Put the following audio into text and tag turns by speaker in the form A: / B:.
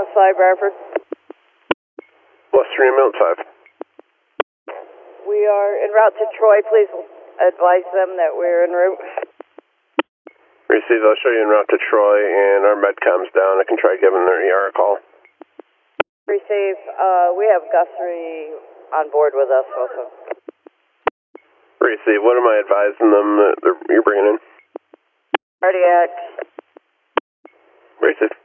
A: West 5 Bradford.
B: Western Ambulance 5.
A: We are en route to Troy. Please advise them that we're en route.
B: Receive, I'll show you en route to Troy, and our medcom's down. I can try giving their ER a call.
A: Receive. We have Guthrie on board with us also.
B: Receive, what am I advising them that you're bringing in?
A: Cardiac.
B: Receive.